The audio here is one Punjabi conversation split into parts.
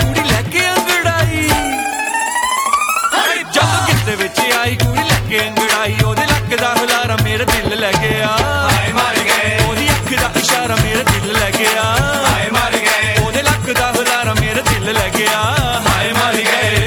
ਕੁੜੀ ਲੈ ਕੇ ਅੰਗੜਾਈ। ਜਦੋਂ ਗਿੱਧੇ ਵਿੱਚ ਆਈ ਕੁੜੀ ਲੈ ਕੇ ਅੰਗੜਾਈ, ਉਹਦੇ ਲੱਕ ਦਾ ਹੁਲਾਰਾ ਮੇਰਾ ਦਿਲ ਲੈ ਗਿਆ। ਉਹਦੀ ਅੱਖ ਦਾ ਇਸ਼ਾਰਾ ਮੇਰਾ ਦਿਲ ਲੈ ਗਿਆ। ਉਹਦੇ ਲੱਕ ਦਾ ਹੁਲਾਰਾ ਮੇਰਾ ਦਿਲ ਲੈ ਗਿਆ। ਹਾਏ ਮਰ ਗਏ।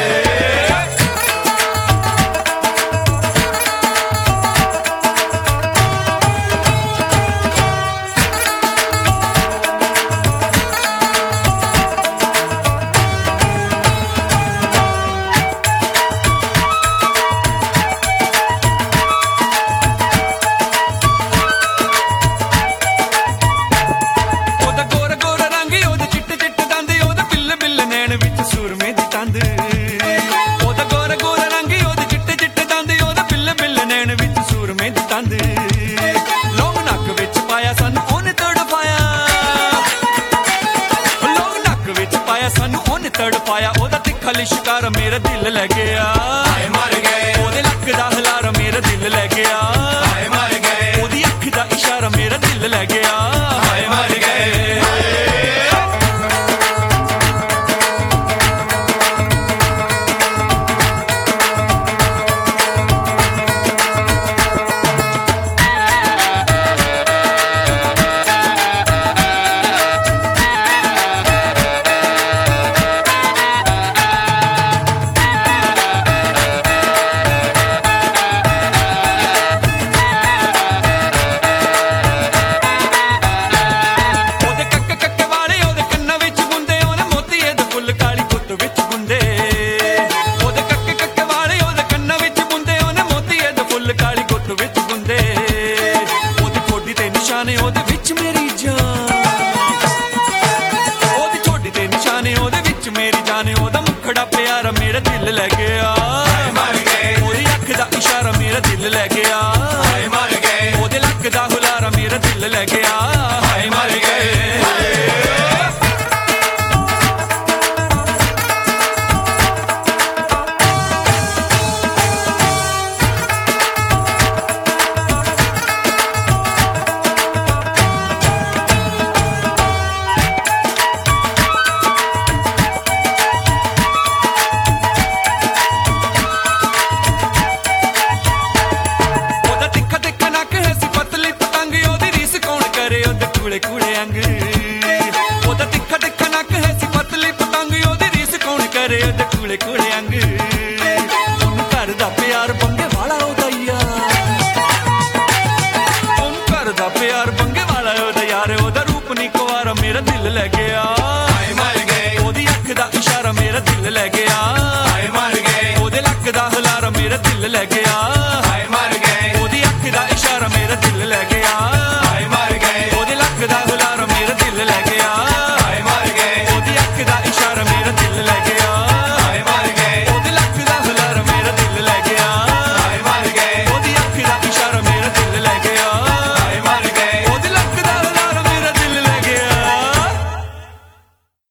ਲੋਕ ਨੱਕ ਵਿੱਚ ਪਾਇਆ ਸਾਨੂੰ ਉਹਨੇ ਤੜਪਾਇਆ। ਲੋਕ ਨੱਕ ਵਿੱਚ ਪਾਇਆ ਸਾਨੂੰ ਉਹਨੇ ਤੜਪਾਇਆ। ਉਹਦਾ ਤਿੱਖਾ ਲਿਸ਼ਕਾਰ ਮੇਰਾ ਦਿਲ ਲੈ ਗਿਆ। ਉਹਦੇ ਲੱਕ ਦਾ ਹੁਲਾਰਾ ਮੇਰਾ ਦਿਲ ਲੈ ਗਿਆ। ਉਹਦੀ ਅੱਖ ਦਾ ਇਸ਼ਾਰਾ ਮੇਰਾ ਦਿਲ ਲੈ ਗਿਆ। ਹਾਏ ਮਰ ਗਏ। ਉਹਦੇ ਵਿੱਚ ਮੇਰੀ ਜਾਨ, ਉਹਦੀ ਛੋਟੀ ਤੇ ਨਿਸ਼ਾਨੇ ਉਹਦੇ ਵਿੱਚ ਮੇਰੀ ਜਾਨ। ਉਹਦਾ ਮੁਖੜਾ ਪਿਆਰਾ ਮੇਰਾ ਦਿਲ ਲੈ ਗਿਆ। ਉਹਦੀ ਅੱਖ ਦਾ ਇਸ਼ਾਰਾ ਮੇਰਾ ਦਿਲ ਲੈ ਗਿਆ। ਉਹਦੇ ਲੱਕ ਦਾ ਹੁਲਾਰਾ ਮੇਰਾ ਦਿਲ ਲੈ ਗਿਆ। ਹਾਏ ਮਰ ਗਏ। ਕੁੜੇ ਕੁੜੇ ਅੰਗ ਉਹਦਾ ਤਿੱਖਾ ਤਿੱਖਾ ਨੱਕ ਹੈ ਸੀ ਪਤਲੀ ਪਤੰਗ। ਉਹਦੀ ਰੀਸ ਕੌਣ ਕਰੇ ਉਹਦੇ ਕੁੜੇ ਕੁੜੇ ਅੰਗ।